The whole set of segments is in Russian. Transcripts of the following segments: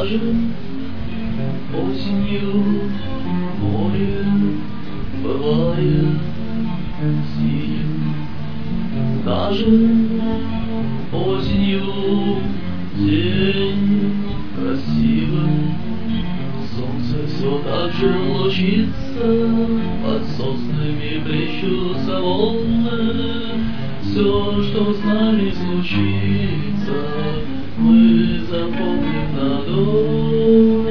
Даже осенью море бывает синим, даже осенью день красивый, солнце все так же лучится, под соснами плещутся волны. Все, что с нами случится, мы запомним надолго.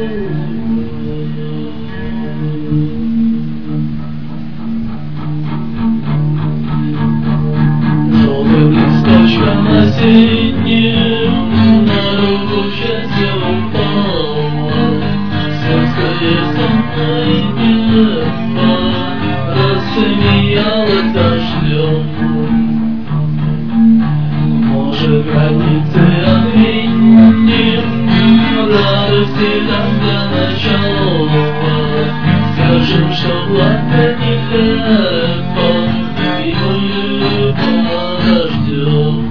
Желтым листочком осенним на руку счастье упало, сладкое сонное небо рассмеялось дождем. Может, границы отменим, радости дам для начала. Скажем, что плакать нелепо, и мы подождем.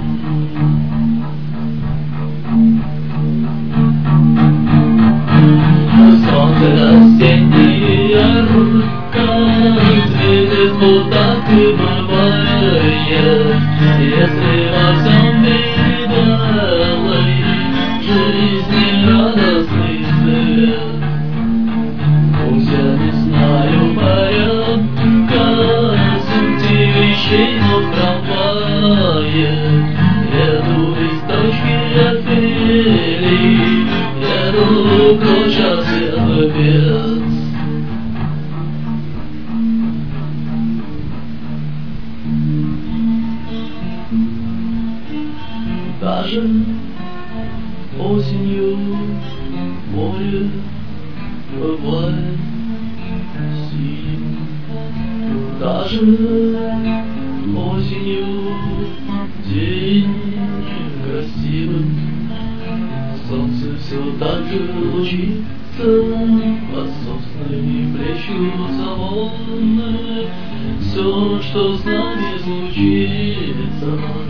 Солнце осеннее ярко светит, будто ты бывает, если во всем белой жизни радостный свет. Пусть я не знаю порядка сути вещей, но в трамвае еду из точки от двери, еду прочь от всех бед. Даже осенью море бывает синим, даже осенью день красивым, солнце все так же лучится, под соснами плещутся волны. Все, что с нами случится,